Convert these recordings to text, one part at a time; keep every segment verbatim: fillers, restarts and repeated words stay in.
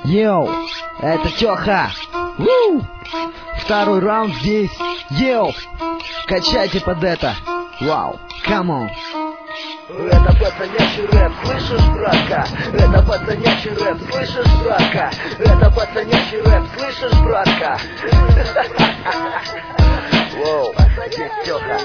Йоу, это Тёха. Уу! Второй раунд здесь. Йоу, качайте под это. Вау, камон. Это пацанячий рэп, слышишь, братка? Это пацанячий рэп, слышишь, братка? Это пацанячий рэп, слышишь, братка? Воу, здесь Тёха.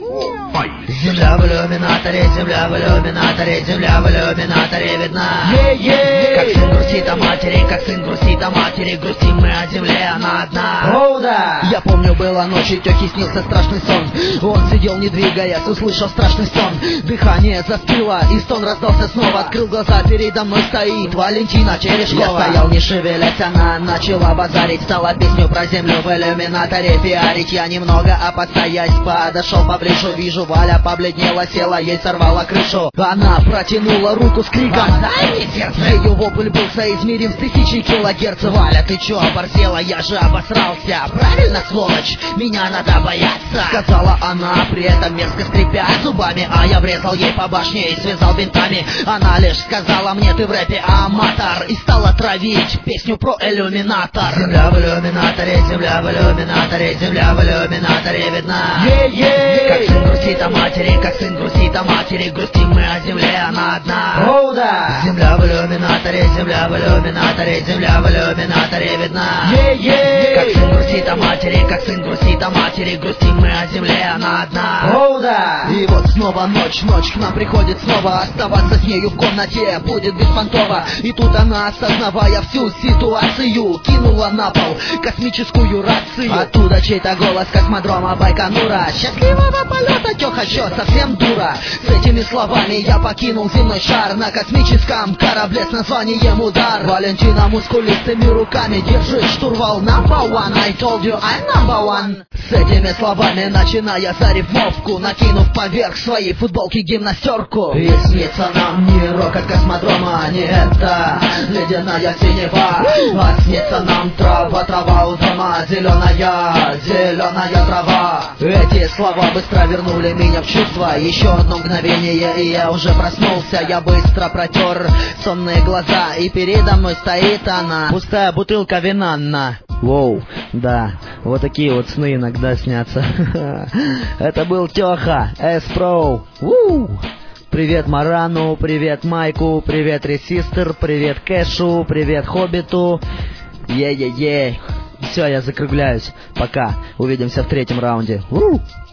Земля в иллюминаторе, земля в иллюминаторе, земля в иллюминаторе видна. Yeah-yeah. Как сын грустит о матери, как сын грустит о матери, грустим мы о земле, она одна. Оу, да. Я помню, было ночью, Тёхе снился страшный сон. Он сидел не двигаясь, услышал страшный стон. Дыхание застыло, и стон раздался снова. Открыл глаза, передо мной стоит Валентина Черешкова. Я стоял не шевелясь, она начала базарить. Стала песню про землю в иллюминаторе пиарить. Я немного, а постоять подошел поближе. Вижу, Валя побледнела, села, ей сорвала крышу. Она протянула руку с криком: «Дай мне сердце!» Ее вопль был соизмерим с тысячей килогерц. Валя, ты чё оборзела? Я же обосрался. Правильно, сволочь, меня надо бояться, сказала она, при этом мерзко скрипя зубами. А я врезал ей по башне и связал бинтами. Она лишь сказала мне: ты в рэпе аматор, и стала травить песню про иллюминатор. Земля в иллюминаторе, земля в иллюминаторе, земля в иллюминаторе видна. Yeah-yeah. Как сын грустит о матери, как сын грустит о матери, грустим мы о земле, она одна. Оу, да. Земля в иллюминаторе, земля в иллюминаторе, земля в иллюминаторе видна. Yeah-yeah. Как сын грустит о матери, как сын грустит о матери, грустим мы о земле, она одна. Оу, да. И вот снова ночь, ночь к нам приходит снова. Оставаться с нею в комнате будет беспонтово. И тут она, осознавая всю ситуацию, кинула на пол космическую рацию. Оттуда чей-то голос космодрома Байконура: счастливого полета, Тёха, чё, совсем дура? С этими словами я покинул земной шар на космическом корабле с названием «Удар». Валентина мускулистыми руками держит штурвал. Number one, I told you I'm number one. С этими словами, начиная зарифмовку, накинув поверх своей футболки гимнастерку. И снится нам не рок от космодрома, не это ледяная синева, а снится нам трава, трава у дома, зеленая, зеленая трава. Эти слова быстро вернули меня в чувство. Еще одно мгновение, и я уже проснулся. Я быстро протер сонные глаза, и передо мной стоит она, пустая бутылка вина. Воу, да, вот такие вот сны иногда снятся. Это был Тёха, S-Pro. Привет Марану, привет Майку, привет Ресистер, привет Кэшу, привет Хоббиту. Е-е-е. Все, я закругляюсь. Пока. Увидимся в третьем раунде. У!